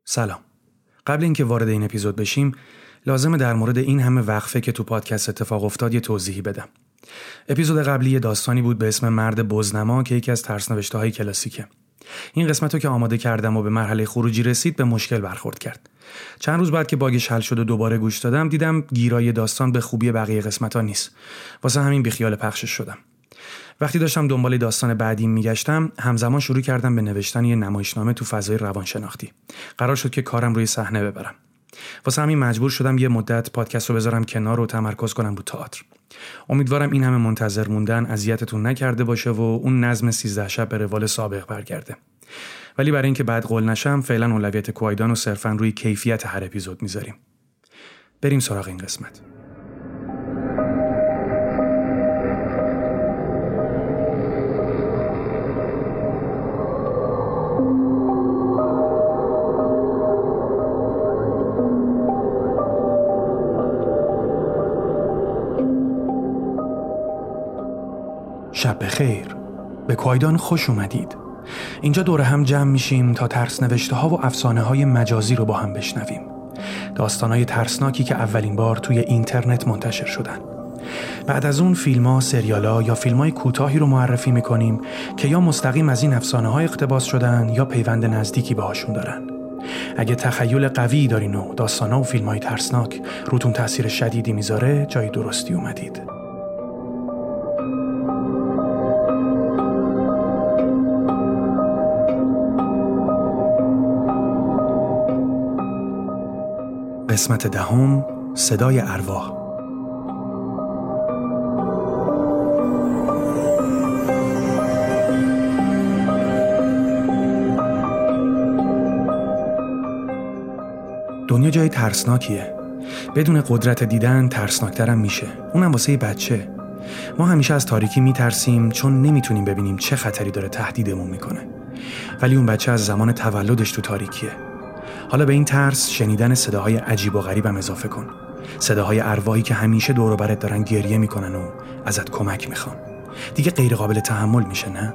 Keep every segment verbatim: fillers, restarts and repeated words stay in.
سلام. قبل اینکه وارد این اپیزود بشیم، لازمه در مورد این همه وقفه که تو پادکست اتفاق افتاد یه توضیحی بدم. اپیزود قبلی یه داستانی بود به اسم مرد بزنما که یکی از ترس‌نوشته‌های کلاسیکه. این قسمت رو که آماده کردم و به مرحله خروجی رسید به مشکل برخورد کرد. چند روز بعد که باگش حل شد و دوباره گوش دادم، دیدم گیرای داستان به خوبی بقیه قسمت‌ها نیست. واسه همین بیخیال پخشش شدم. وقتی داشتم دنبال داستان بعدیم میگشتم، همزمان شروع کردم به نوشتن یه نمایشنامه تو فضای روانشناختی. قرار شد که کارم روی صحنه ببرم. واسه همین مجبور شدم یه مدت پادکست رو بذارم کنار و تمرکز کنم رو تئاتر. امیدوارم این همه منتظر موندن اذیتتون نکرده باشه و اون نظم سیزده شب به روال سابق برگرده. ولی برای اینکه بعد قول نشم، فعلا اولویت کوایدان رو صرفاً روی کیفیت هر اپیزود میذاریم. بریم سراغ این قسمت. شب بخیر. به کوایدان خوش اومدید. اینجا دور هم جمع میشیم تا ترس نوشته ها و افسانه های مجازی رو با هم بشنویم. داستان های ترسناکی که اولین بار توی اینترنت منتشر شدن. بعد از اون فیلم ها، سریال ها یا فیلم های کوتاهی رو معرفی میکنیم که یا مستقیم از این افسانه ها اقتباس شدن یا پیوند نزدیکی باهاشون دارن. اگه تخیل قوی دارین و داستان ها و فیلم های ترسناک روتون تاثیر شدیدی میذاره، جای درستی اومدید. قسمت دهم، صدای ارواح. دنیا جای ترسناکیه. بدون قدرت دیدن ترسناکترم میشه. اونم واسه بچه. ما همیشه از تاریکی میترسیم چون نمیتونیم ببینیم چه خطری داره تهدیدمون میکنه. ولی اون بچه از زمان تولدش تو تاریکیه. حالا به این ترس شنیدن صداهای عجیب و غریبم اضافه کن. صداهای ارواحی که همیشه دور و برت دارن گریه میکنن و ازت کمک میخوان. دیگه غیر قابل تحمل میشه، نه؟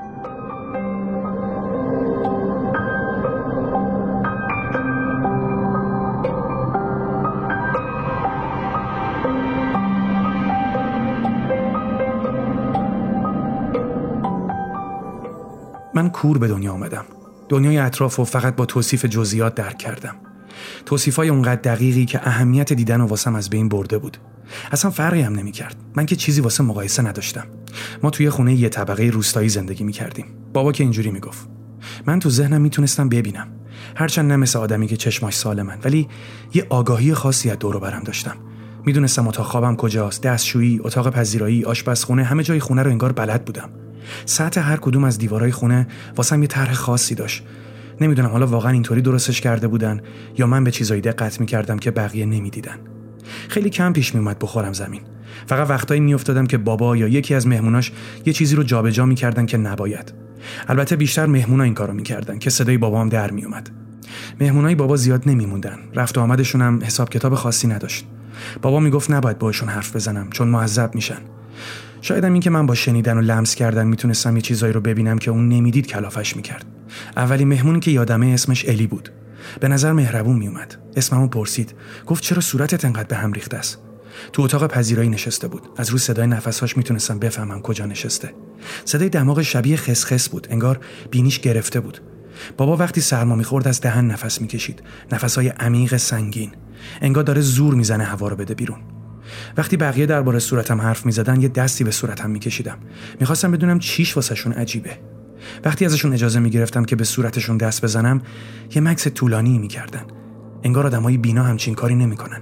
من کور به دنیا آمدم. دنیای اطراف رو فقط با توصیف جزئیات درک کردم. توصیفای اونقدر دقیقی که اهمیت دیدن و واسم از بین برده بود. اصلا فرقی هم نمی کرد. من که چیزی واسه مقایسه نداشتم. ما توی خونه یه طبقه روستایی زندگی می کردیم. بابا که اینجوری می گفت. من تو ذهنم می تونستم ببینم. هرچند نه مثل آدمی که چشماش سالمن، ولی یه آگاهی خاصی از دور و برم داشتم. می دونستم اتاق خوابم کجاست، دستشویی، اتاق پذیرایی، آشپزخونه، همه جای خونه رو انگار بلد بودم. سطح هر کدوم از دیوارهای خونه واسم یه طرح خاصی داشت. نمیدونم حالا واقعا اینطوری درستش کرده بودن یا من به چیزایی دقت میکردم که بقیه نمیدیدن. خیلی کم پیش میومد بخورم زمین. فقط وقتایی میافتادم که بابا یا یکی از مهموناش یه چیزی رو جابجا میکردن که نباید. البته بیشتر مهمونا این کارو میکردن که صدای بابام در میومد. مهمونای بابا زیاد نمیموندن. رفت و آمدشون هم حساب کتاب خاصی نداشت. بابا میگفت نباید باهاشون حرف بزنم چون معذب میشن. شاید هم این که من با شنیدن و لمس کردن میتونستم یه چیزایی رو ببینم که اون نمیدید کلافش میکرد. اولی مهمونی که یادمه اسمش الی بود. به نظر مهربون میومد. اسممو پرسید. گفت چرا صورتت انقدر به هم ریخته است؟ تو اتاق پذیرایی نشسته بود. از روی صدای نفساش میتونستم بفهمم کجا نشسته. صدای دماغ شبیه خسخس بود. انگار بینیش گرفته بود. بابا وقتی سرما میخورد از دهن نفس میکشید. نفسای عمیق سنگین. انگار داره زور میزنه هوا رو بده بیرون. وقتی بقیه درباره صورتم حرف میزدن یه دستی به صورتم میکشیدم. میخواستم بدونم چیش واسهشون عجیبه. وقتی ازشون اجازه میگرفتم که به صورتشون دست بزنم یه مکث طولانی میکردن. انگار آدمای بینا همچین کاری نمیکنن.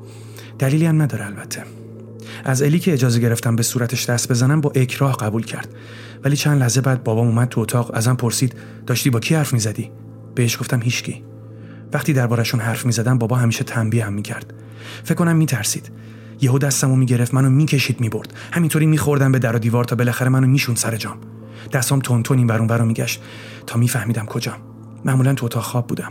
دلیلی هم نداره البته. از الی که اجازه گرفتم به صورتش دست بزنم با اکراه قبول کرد. ولی چند لحظه بعد بابام اومد تو اتاق، ازم پرسید داشتی با کی حرف میزدی؟ بهش گفتم هیچکی. وقتی دربارشون حرف میزدم بابا همیشه تنبیه هم میکرد. فکر کنم میترسید. یهو دستمو میگرفت، منو میکشید میبرد. همینطوری میخوردم به در و دیوار تا بالاخره منو میشون سر جام. دستام تون تون این ور اون ور میگشت تا میفهمیدم کجام. معمولا تو اتاق خواب بودم.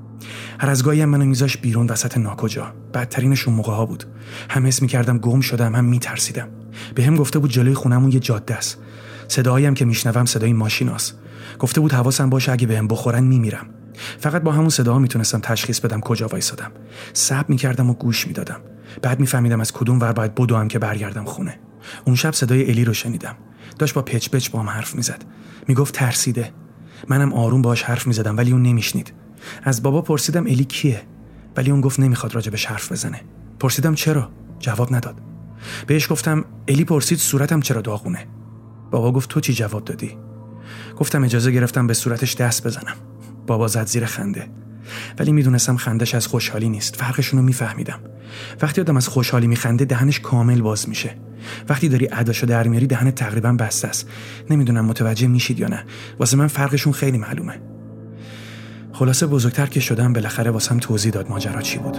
هر از گاهی هم منو میذاش بیرون وسط ناکجا. بدترینش اون موقع‌ها بود. هم حس میکردم گم شدم، هم میترسیدم. بهم گفته بود جلوی خونمون یه جاده است. صداهایی هم که میشنوم صدای ماشیناست. گفته بود حواسم باشه اگه بهم بخورن میمیرم. فقط با همون صداها میتونستم تشخیص بدم کجا وایسادم. صبر میکردم و گوش میدادم. بعد میفهمیدم از کدوم ور باید بدوم که برگردم خونه. اون شب صدای الی رو شنیدم. داشت با پچ پچ باهم حرف میزد. میگفت ترسیده. منم آروم باهاش حرف میزدم ولی اون نمیشنید. از بابا پرسیدم الی کیه؟ ولی اون گفت نمیخواد راجبش حرف بزنه. پرسیدم چرا؟ جواب نداد. بهش گفتم الی پرسید صورتم چرا داغونه. بابا گفت تو چی جواب دادی؟ گفتم اجازه گرفتم به صورتش دست بزنم. بابا زد زیر خنده. ولی میدونستم خندش از خوشحالی نیست. فرقشون رو میفهمیدم. وقتی آدم از خوشحالی میخنده دهنش کامل باز میشه. وقتی داری اداشو در میاری دهنت تقریبا بسته است. نمیدونم متوجه میشید یا نه. واسه من فرقشون خیلی معلومه. خلاصه بزرگتر که شدم بالاخره واسم توضیح داد ماجرا چی بود.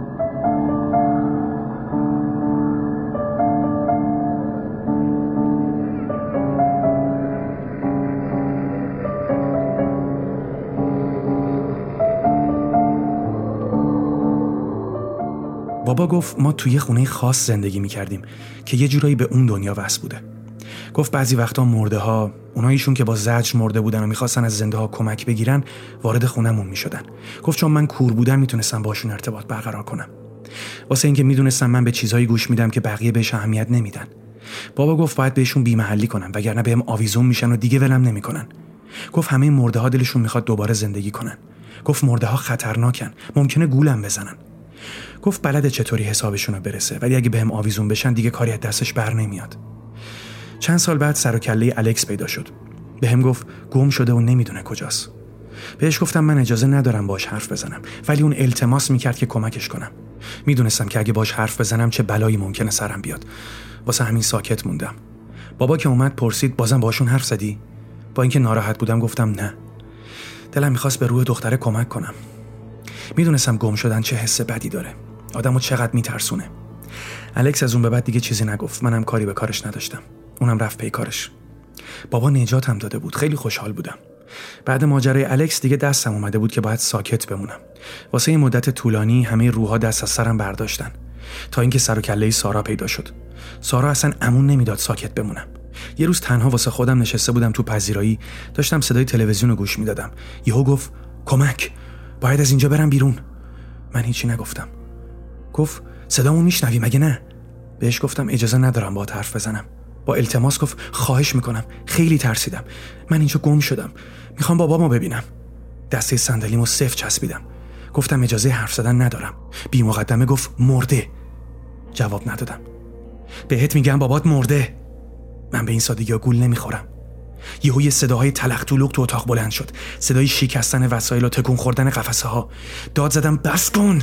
بابا گفت ما توی خونه خاص زندگی میکردیم که یه جورایی به اون دنیا وصل بوده. گفت بعضی وقتا مرده ها، اوناییشون که با زجر مرده بودن و میخواستن از زنده ها کمک بگیرن، وارد خونمون میشدن. گفت چون من کور بودم میتونستم باشون ارتباط برقرار کنم. واسه اینکه میدونستم من به چیزایی گوش میدم که بقیه بهش اهمیت نمیدن. بابا گفت باید بهشون بی‌محلی کنم وگرنه بهم آویزون میشن و دیگه ولم نمیکنن. گفت همه مرده ها دلشون میخواد دوباره زندگی کنن. گفت مرده ها خطرناکن، ممکنه گولم بزنن. گفت بلده چطوری حسابشون رو برسه ولی اگه بهم آویزون بشن دیگه کاری از دستش بر نمیاد. چند سال بعد سر و کله الکس پیدا شد. بهم گفت گم شده و نمیدونه کجاست. بهش گفتم من اجازه ندارم باش حرف بزنم ولی اون التماس میکرد که کمکش کنم. میدونستم که اگه باش حرف بزنم چه بلایی ممکنه سرم بیاد. واسه همین ساکت موندم. بابا که اومد پرسید بازم باشون حرف زدی؟ با اینکه ناراحت بودم گفتم نه. دلم میخواست به روح دختره کمک کنم. میدونستم گم شدن چه حس بدی داره. آدمو چقدر میترسونه. الکس از اون به بعد دیگه چیزی نگفت. منم کاری به کارش نداشتم. اونم رفت پی کارش. بابا نجاتم داده بود. خیلی خوشحال بودم. بعد ماجرای الکس دیگه دستم اومده بود که باید ساکت بمونم. واسه یه مدت طولانی همه روحا دست از سرم برداشتن تا اینکه سر و کله سارا پیدا شد. سارا اصلا امون نمیداد ساکت بمونم. یه روز تنها واسه خودم نشسته بودم تو پذیرایی، داشتم صدای تلویزیون رو گوش میدادم. یهو گفت کمک، باید از اینجا برم بیرون. من هیچی نگفتم. گفت صدامو میشنوی مگه نه؟ بهش گفتم اجازه ندارم باهات حرف بزنم. با التماس گفت خواهش میکنم، خیلی ترسیدم، من اینجا گم شدم، میخوام بابامو ببینم. دسته صندلیمو صفر چسبیدم. گفتم اجازه حرف زدن ندارم. بی مقدمه گفت مرده. جواب ندادم. بهت میگم بابات مرده. من به این سادگی گول نمیخورم. یهو یه صداهای تلق تولق تو اتاق بلند شد. صدای شکستن وسایل و تکون خوردن قفسه ها. داد زدم بس کن.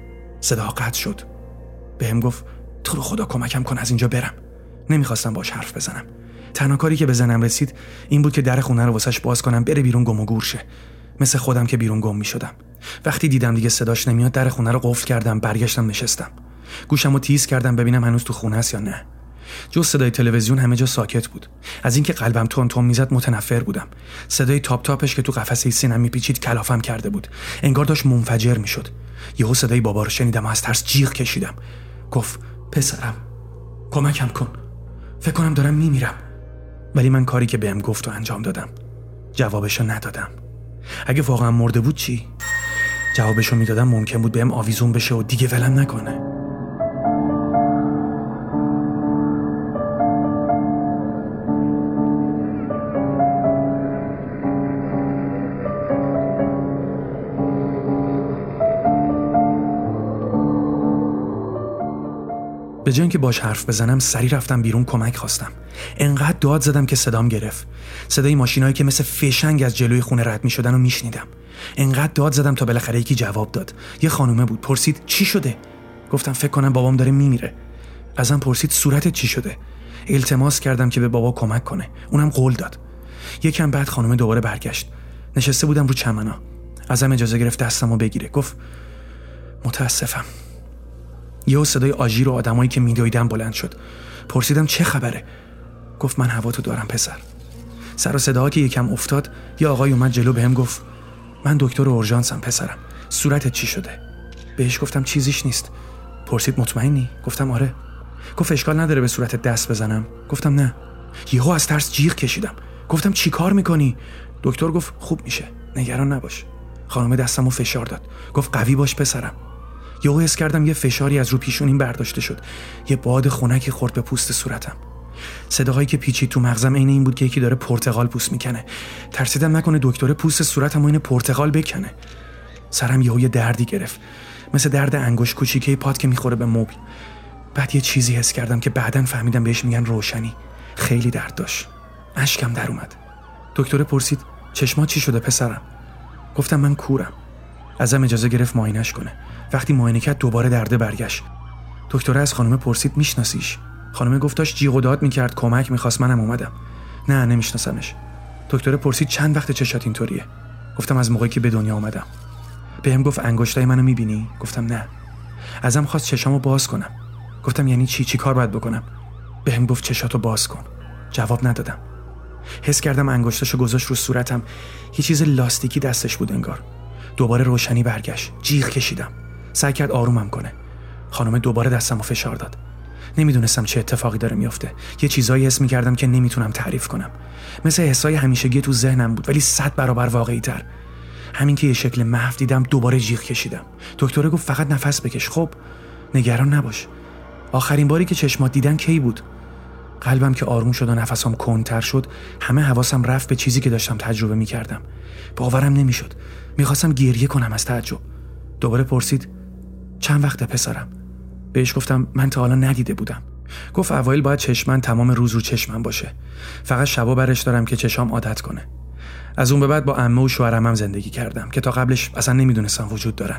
صدا قطع شد. بهم گفت تو رو خدا کمکم کن از اینجا برم. نمیخواستم باش حرف بزنم. تنها کاری که بزنم رسید این بود که در خونه رو واسش باز کنم بره بیرون گم و گور شه. مثل خودم که بیرون گم میشدم. وقتی دیدم دیگه صداش نمیاد در خونه رو قفل کردم، برگشتم نشستم. گوشمو تیز کردم ببینم هنوز تو خونه است یا نه. جز صدای تلویزیون همه جا ساکت بود. از اینکه قلبم تون تون میزد متنفر بودم. صدای تاپ تاپش که تو قفسه سینم میپیچید کلافم کرده بود. انگار داشت منفجر میشد. یهو صدای بابا رو شنیدم و از ترس جیغ کشیدم. گفت پسرم کمکم کن، فکر کنم دارم میمیرم. ولی من کاری که بهم گفت و انجام دادم. جوابشو ندادم. اگه واقعا مرده بود چی؟ جوابشو میدادم ممکن بود بهم آویزون بشه و دیگه ولم نکنه. به جای اینکه باش حرف بزنم سری رفتم بیرون کمک خواستم. انقدر داد زدم که صدام گرفت. صدای ماشینایی که مثل فشنگ از جلوی خونه رد می‌شدن رو میشنیدم. انقدر داد زدم تا بالاخره یکی جواب داد. یه خانومه بود. پرسید چی شده؟ گفتم فکر کنم بابام داره میمیره. ازم پرسید صورتت چی شده؟ التماس کردم که به بابا کمک کنه. اونم قول داد. یکم بعد خانومه دوباره برگشت. نشسته بودم رو چمنا. ازم اجازه گرفت دستمو بگیره. گفت متاسفم. یهو صدای آژیر و آدمایی که میدویدن بلند شد. پرسیدم چه خبره؟ گفت من هواتو دارم پسر. سر و صداها که یکم افتاد یه آقای اومد جلو بهم گفت من دکتر اورژانسم پسرم، صورتت چی شده؟ بهش گفتم چیزیش نیست. پرسید مطمئنی؟ گفتم آره. گفت اشکال نداره به صورتت دست بزنم؟ گفتم نه. یهو از ترس جیغ کشیدم. گفتم چی کار میکنی؟ دکتر گفت خوب میشه، نگران نباش. خانم دستمو فشار داد. گفت قوی باش پسرم. یهو حس کردم یه فشاری از رو پیشونیم برداشته شد. یه باد خنکی خورد به پوست صورتم. صداهایی که پیچید تو مغزم عین این بود که یکی داره پرتقال پوست میکنه. ترسیدم نکنه دکتر پوست صورتمو این پرتقال بکنه. سرم یهو یه دردی گرفت، مثل درد انگشت کوچیکه پات که میخوره به مبل. بعد یه چیزی حس کردم که بعداً فهمیدم بهش میگن روشنی. خیلی درد داشت. اشکم در اومد. دکتر پرسید چشمات چی شده پسرم؟ گفتم من کورم. ازم اجازه گرفت معاینش کنه. وقتی معاینه کرد دوباره درد برگشت. دکتر از خانم پرسید میشناسیش؟ خانم گفت داشت جیغ و داد میکرد، کمک میخواست، منم اومدم. نه نمیشناسمش. دکتر پرسید چند وقت چشات اینطوریه؟ گفتم از موقعی که به دنیا اومدم. بهم گفت انگشتای منو میبینی؟ گفتم نه. ازم خواست چشامو باز کنم. گفتم یعنی چی؟ چی کار باید بکنم؟ بهم گفت چشاتو باز کن. جواب ندادم. حس کردم انگشتاشو گذاشت رو صورتم. یه چیز لاستیکی دستش بود انگار. دوباره روشنی برگشت. جیغ کشیدم. سعی کرد آرومم کنه. خانم دوباره دستمو فشار داد. نمیدونستم چه اتفاقی داره میفته. یه چیزایی حس میکردم که نمیتونم تعریف کنم. مثل حسای همیشگی تو ذهنم بود ولی صد برابر واقعی تر. همین که یه شکل محو دیدم دوباره جیغ کشیدم. دکتر گفت فقط نفس بکش. خب نگران نباش. آخرین باری که چشمات دیدن کی بود؟ قلبم که آروم شد و نفسم کندتر شد، همه حواسم رفت به چیزی که داشتم تجربه میکردم. باورم نمیشد. میخواستم گریه کنم از تعجب. دوباره پرسید چند وقته پسرم؟ بهش گفتم من تا حالا ندیده بودم. گفت اوایل باید چشمن تمام روز رو چشمم باشه. فقط شبا برش دارم که چشام عادت کنه. از اون به بعد با عمه و شوهرم زندگی کردم که تا قبلش اصلا نمیدونستم وجود دارن.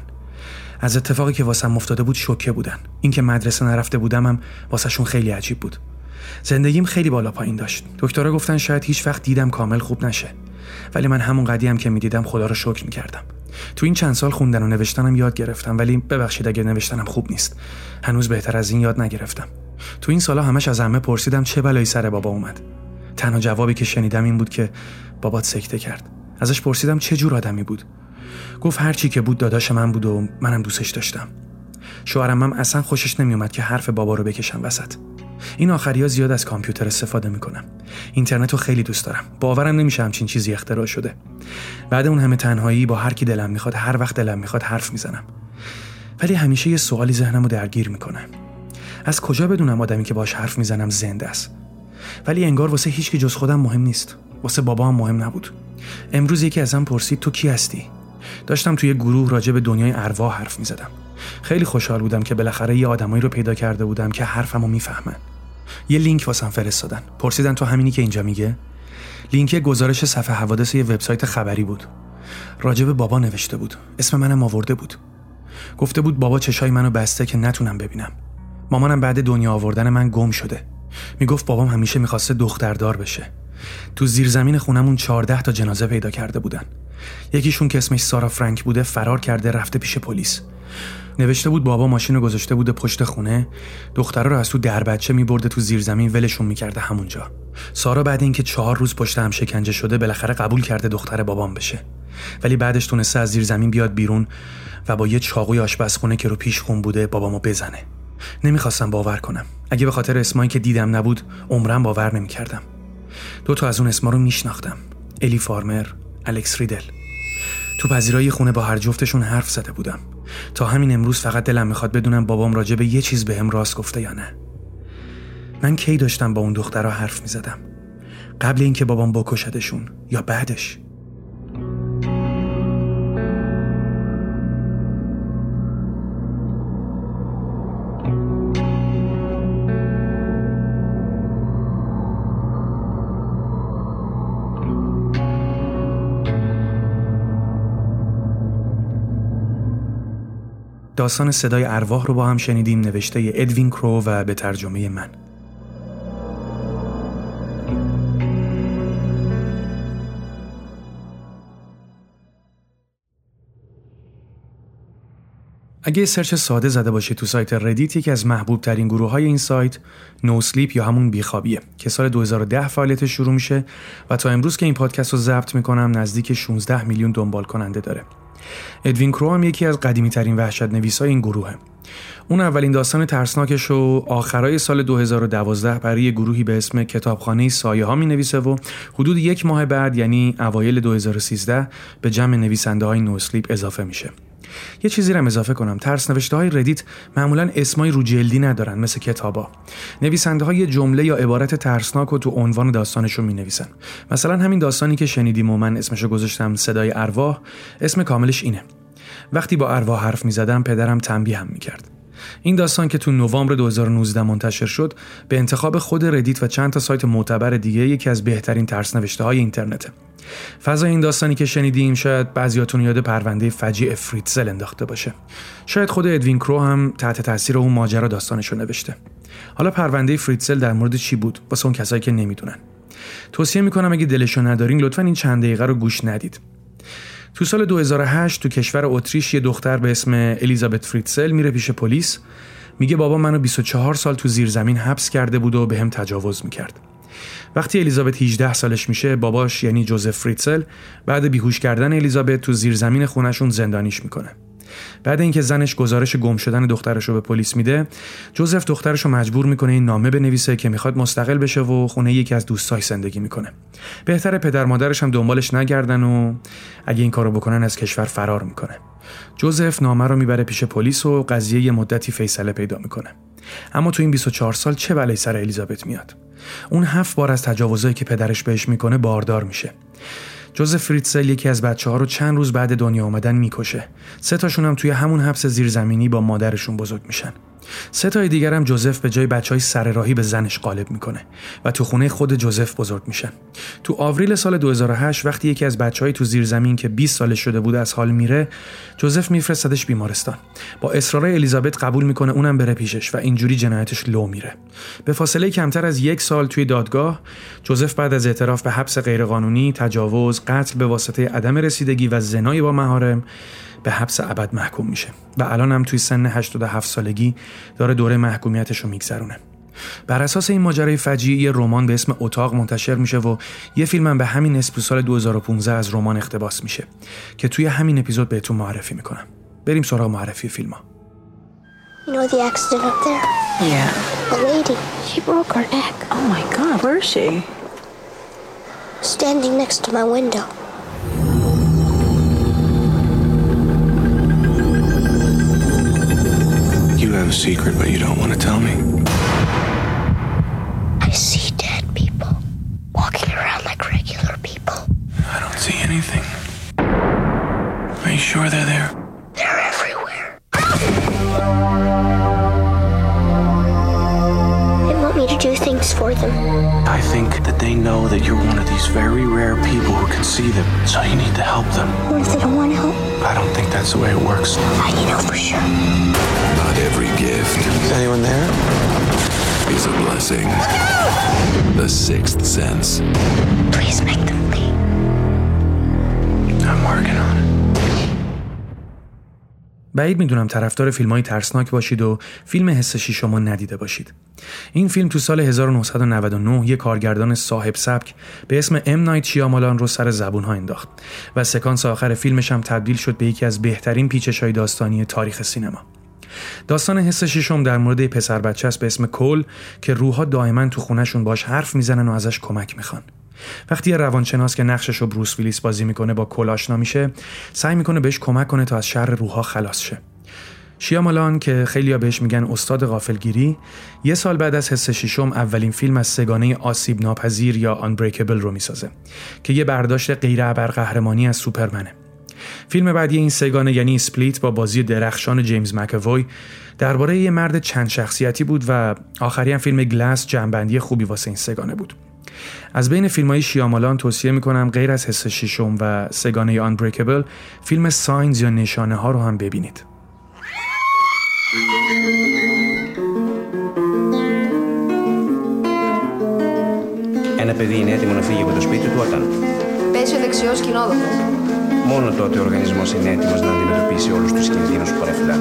از اتفاقی که واسم افتاده بود شوکه بودن. این که مدرسه نرفته بودمم واسهشون خیلی عجیب بود. زندگیم خیلی بالا پایین داشت. دکترها گفتن شاید هیچ وقت دیدم کامل خوب نشه. ولی من همون قدیم که میدیدم خدا رو شکر میکردم. تو این چند سال خوندن و نوشتنم یاد گرفتم، ولی ببخشید اگه نوشتنم خوب نیست. هنوز بهتر از این یاد نگرفتم. تو این سالا همش از عمه پرسیدم چه بلایی سر بابا اومد. تنها جوابی که شنیدم این بود که بابات سکته کرد. ازش پرسیدم چه جور آدمی بود. گفت هر چی که بود داداش من بود و منم دوستش داشتم. شوهرم هم اصلا خوشش نمیومد که حرف بابا رو بکشم وسط. این آخریا زیاد از کامپیوتر استفاده میکنم. اینترنت رو خیلی دوست دارم. باورم نمیشه همچین چیزی اختراع شده. بعد اون همه تنهایی با هر کی دلم میخواد هر وقت دلم میخواد حرف میزنم. ولی همیشه یه سوالی ذهنمو درگیر میکنه. از کجا بدونم آدمی که باهاش حرف میزنم زنده است؟ ولی انگار واسه هیچ کی جز خودم مهم نیست. واسه بابام مهم نبود. امروز یکی ازم پرسید تو کی هستی؟ داشتم توی گروه راجع به دنیای ارواح حرف میزدم. خیلی خوشحال بودم که بالاخره یه آدمایی رو پیدا کرده بودم که حرفمو میفهمن. یه لینک واسم فرستادن. پرسیدن تو همینی که اینجا میگه؟ لینک گزارش صفحه حوادث یه وبسایت خبری بود. راجع به بابا نوشته بود. اسم منم آورده بود. گفته بود بابا چشای منو بسته که نتونم ببینم. مامانم بعد دنیا آوردن من گم شده. میگفت بابام همیشه میخواسته دختردار بشه. تو زیرزمین خونمون چهارده تا جنازه پیدا کرده بودن. یکیشون که اسمش سارا فرانک بوده فرار کرده رفته پیش پلیس. نوشته بود بابا ماشینو گذاشته بوده پشت خونه، دخترا رو از تو دربچه میبرده تو زیرزمین ولشون میکرده همونجا. سارا بعد اینکه چهار روز پشت هم شکنجه شده بالاخره قبول کرده دختر بابام بشه. ولی بعدش تونسته از زیرزمین بیاد بیرون و با یه چاقوی آشپزخونه که رو پیش خون بوده بابامو بزنه. نمیخواستم باور کنم. اگه به خاطر اسمایی که دیدم نبود عمرم باور نمیکردم. دو تا از اون اسما رو میشناختم. الی فارمر، الکس ریدل. تو پذیرایی خونه با هر جفتشون حرف زده بودم. تا همین امروز فقط دلم میخواد بدونم بابام راجع به یه چیز بهم راست گفته یا نه. من کی داشتم با اون دخترها حرف میزدم؟ قبل اینکه بابام بکشدشون یا بعدش؟ داستان صدای ارواح رو با هم شنیدیم، نوشته ادوین کرو و به ترجمه من. اگه سرچ ساده زده باشی تو سایت ردیت، یکی از محبوب ترین گروه های این سایت نو سلیپ یا همون بیخوابیه که سال دو هزار و ده فعالیتش شروع میشه و تا امروز که این پادکست رو ضبط میکنم نزدیک شانزده میلیون دنبال کننده داره. ادوین کرو هم یکی از قدیمی ترین وحشت نویسای این گروهه. اون اولین داستان ترسناکش رو آخرای سال دو هزار و دوازده برای گروهی به اسم کتابخانه سایه ها می نویسه و حدود یک ماه بعد یعنی اوایل دو هزار و سیزده به جمع نویسنده های نو اسلیپ اضافه میشه. یه چیزی رو اضافه کنم، ترس نوشته های ردیت معمولا اسمای رو جلدی ندارن مثل کتابا. نویسنده ها یه جمله یا عبارت ترسناک رو تو عنوان داستانشون می نویسن. مثلا همین داستانی که شنیدیم و من اسمشو گذاشتم صدای ارواح، اسم کاملش اینه. وقتی با ارواح حرف می زدم پدرم تنبیه هم می کرد. این داستان که تو نوامبر دو هزار و نوزده منتشر شد به انتخاب خود ردیت و چند تا سایت معتبر دیگه یکی از بهترین ترس نوشته های اینترنته. فضای این داستانی که شنیدیم شاید بعضیاتون یاد پرونده فجیع فریتزل انداخته باشه. شاید خود ادوین کرو هم تحت تاثیر اون ماجرا داستانشو نوشته. حالا پرونده فریتزل در مورد چی بود واسه اون کسایی که نمیدونن؟ توصیه میکنم اگه دلشو ندارین لطفاً این چند دقیقه رو گوش ندید. تو سال دو هزار و هشت تو کشور اتریش یه دختر به اسم الیزابت فریتزل میره پیش پلیس، میگه بابا منو بیست و چهار سال تو زیرزمین حبس کرده بود و بهم تجاوز میکرد. وقتی الیزابت هجده سالش میشه، باباش یعنی جوزف فریتزل بعد بیهوش کردن الیزابت تو زیرزمین خونه‌شون زندانیش میکنه. بعد اینکه زنش گزارش گم شدن دخترش رو به پلیس میده، جوزف دخترش رو مجبور میکنه این نامه بنویسه که میخواد مستقل بشه و خونه یکی از دوستاش زندگی میکنه. بهتره پدر مادرش هم دنبالش نگردن و اگه این کارو بکنن از کشور فرار میکنه. جوزف نامه رو میبره پیش پلیس و قضیه یه مدتی فیصله پیدا میکنه. اما تو این بیست و چهار سال چه بلایی سر الیزابت میاد؟ اون هفت بار از تجاوزایی که پدرش بهش میکنه باردار میشه. جوزف فریتزل یکی از بچه‌ها رو چند روز بعد دنیا اومدن میکشه. سه تاشون هم توی همون حبس زیرزمینی با مادرشون بزرگ میشن. سه تای دیگر هم جوزف به جای بچهای سر راهی به زنش غالب میکنه و تو خونه خود جوزف بزرگ میشن. تو آوریل سال دو هزار و هشت وقتی یکی از بچهای تو زیرزمین که بیست سالش شده بود از حال میره، جوزف میفرستادش بیمارستان. با اصرار الیزابت قبول میکنه اونم بره پیشش و اینجوری جنایتش لو میره. به فاصله کمتر از یک سال توی دادگاه، جوزف بعد از اعتراف به حبس غیرقانونی، تجاوز، قتل به واسطه عدم رسیدگی و زنای با محارم به حبس ابد محکوم میشه و الان هم توی سن هشتاد و هفت سالگی داره دوره محکومیتش رو میگذرونه. بر اساس این ماجرای فجیع یه رمان به اسم اتاق منتشر میشه و یه فیلم هم به همین اسم سال دو هزار و پانزده از رمان اقتباس میشه که توی همین اپیزود بهتون معرفی میکنم. بریم سراغ معرفی فیلم ها. You know the accident up there? Yeah. The lady, she broke her neck. Oh my God, where is she? Standing next to my window. You have a secret, but you don't want to tell me. I see dead people walking around like regular people. I don't see anything. Are you sure they're there? They're everywhere. They want me to do things for them. I think that they know that you're one of these very rare people who can see them, so you need to help them. What if they don't want to help? I don't think that's the way it works. I need help for sure. Not every gift. Is anyone there? Is a blessing. The sixth sense. Please make them leave. I'm working on it. بعید میدونم طرفدار فیلم‌های ترسناک باشید و فیلم حس شیشم رو ندیده باشید. این فیلم تو سال هزار و نهصد و نود و نه یک کارگردان صاحب سبک به اسم ام نایت شیامالان رو سر زبون‌ها انداخت و سکانس آخر فیلمش هم تبدیل شد به یکی از بهترین پیچش‌های داستانی تاریخ سینما. داستان حس شیشم در مورد پسر بچه است به اسم کول که روح‌ها دائما تو خونه‌شون باش حرف میزنن و ازش کمک میخوان. وقتی یه روانشناس که نقشش رو بروس ویلیس بازی میکنه با کول آشنا میشه، سعی میکنه بهش کمک کنه تا از شر روح‌ها خلاص شه. شیامالان که خیلیا بهش میگن استاد غافلگیری، یه سال بعد از حس شیشم اولین فیلم از سگانه آسیب ناپذیر یا آنبریکبل رو میسازه که یه برداشت غیر ابرقهرمانی از سوپرمنه. فیلم بعدی این سگانه یعنی اسپلیت با بازی درخشان جیمز مک‌اوی درباره یه مرد چند شخصیتی بود و آخری هم فیلم گلاس جنبندی خوبی واسه این سگانه بود. از بین فیلم‌های شیامالان توصیه می‌کنم غیر از حس شیشم و سگانه آنبریکبل فیلم ساینز یا نشانه ها رو هم ببینید. Ένα παιδί είναι έτοιμο να φύγει από το σπίτι του όταν πέσει ο δεξιός κοινόδοχος. Μόνο τότε ο οργανισμός είναι έτοιμος να αντιμετωπίσει όλους τους κινδύνους που παρεφυλάνε.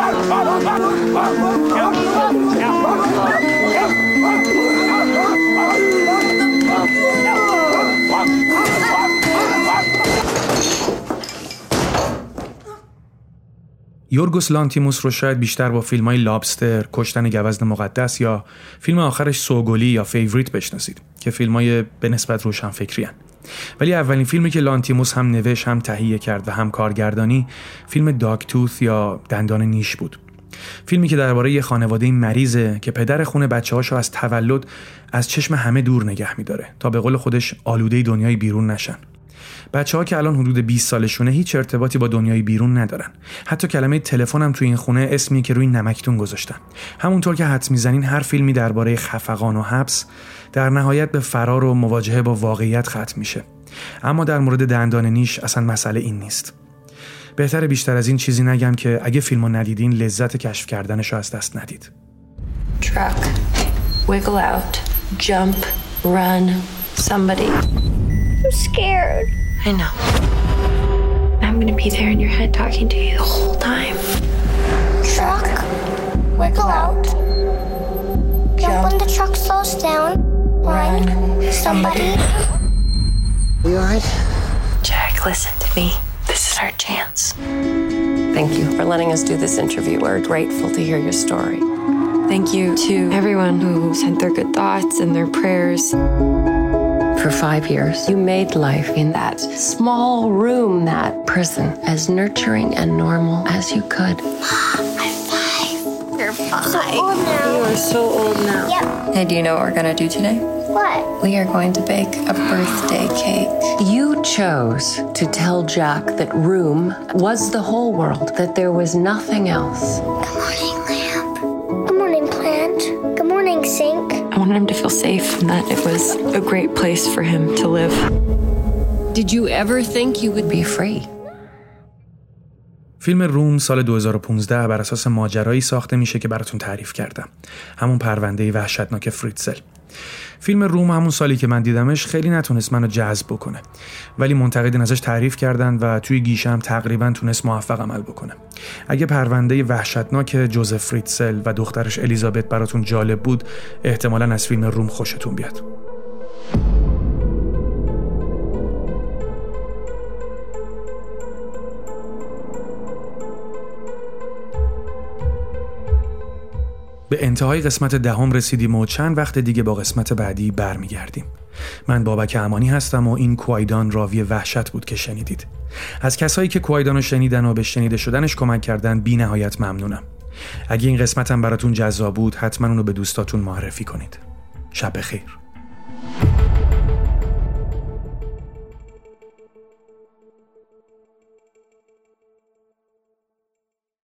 یورگوس لانتیموس رو شاید بیشتر با فیلم‌های لابستر، کشتن گوزن مقدس یا فیلم آخرش سوگلی یا فیوریت بشناسید که فیلم‌های به نسبت روشنفکری هستند. ولی اولین فیلمی که لانتیموس هم نوشت هم تهیه کرد و هم کارگردانی فیلم داگتوث یا دندان نیش بود. فیلمی که درباره یه خانواده مریضه که پدر خون بچه‌هاشو از تولد از چشم همه دور نگه می‌داره تا به قول خودش آلوده دنیای بیرون نشن. بچه‌ها که الان حدود بیست سالشونه هیچ ارتباطی با دنیای بیرون ندارن. حتی کلمه تلفن هم توی این خونه اسمی که روی نمکتون گذاشتن. همونطور که حدس میزنین هر فیلمی درباره خفقان و حبس در نهایت به فرار و مواجهه با واقعیت ختم میشه. اما در مورد دندان نیش اصلا مسئله این نیست. بهتره بیشتر از این چیزی نگم که اگه فیلمو ندیدین لذت کشف کردنشو از دست ندید. Truck. Wiggle out. Jump. Run. Somebody. I'm scared. I know. I'm gonna be there in your head talking to you the whole time. Truck. Wiggle out. Jump when the truck slows down. Run. Somebody. You alright? Jack, listen to me. This is our chance. Thank you for letting us do this interview. We're grateful to hear your story. Thank you to everyone who sent their good thoughts and their prayers. For five years, you made life in that small room, that prison, as nurturing and normal as you could. I'm five. You're five. So old now. You are so old now. Yep. Hey, do you know what we're gonna do today? What? We are going to bake a birthday cake. You chose to tell Jack that room was the whole world, that there was nothing else. Good morning, lamp. Good morning, plant. Good morning, sink. I wanted him to feel safe and that it was a great place for him to live. Did you ever think you would be free? فیلم روم سال دو هزار و پانزده بر اساس ماجرایی ساخته میشه که براتون تعریف کردم. همون پرونده وحشتناک فریتزل. فیلم روم همون سالی که من دیدمش خیلی نتونست منو جذب بکنه، ولی منتقدین ازش تعریف کردن و توی گیشه هم تقریبا تونست موفق عمل بکنه. اگه پرونده وحشتناک جوزف فریتزل و دخترش الیزابت براتون جالب بود، احتمالاً از فیلم روم خوشتون بیاد. به انتهای قسمت دهم رسیدیم و چند وقت دیگه با قسمت بعدی برمیگردیم. من بابک امانی هستم و این کوایدان راوی وحشت بود که شنیدید. از کسایی که کوایدان رو شنیدن و به شنیده شدنش کمک کردن بی نهایت ممنونم. اگه این قسمتم براتون جذاب بود حتما اونو به دوستاتون معرفی کنید. شب بخیر.